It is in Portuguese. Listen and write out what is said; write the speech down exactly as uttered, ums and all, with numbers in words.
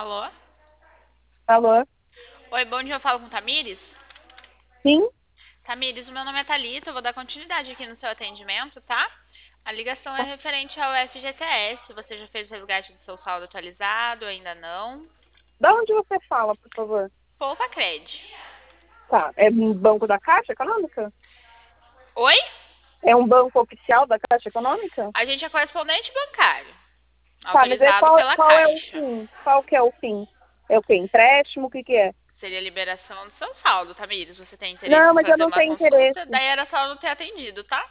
Alô? Alô? Oi, bom dia, eu falo com Tamires? Sim? Tamires, o meu nome é Thalita, eu vou dar continuidade aqui no seu atendimento, tá? A ligação é referente ao F G T S. Você já fez o resgate do seu saldo atualizado? Ainda não? Da onde você fala, por favor? Poupa Cred. Tá. É um banco da Caixa Econômica? Oi? É um banco oficial da Caixa Econômica? A gente é correspondente bancário, Tá, mas aí autorizado qual, pela qual é o Caixa. fim? Qual que é o fim? É o quê? Empréstimo? O que que é? Seria a liberação do seu saldo, Tamires. Você tem interesse Não, em mas eu fazer não uma tenho consulta? interesse. Daí era só não ter atendido, tá?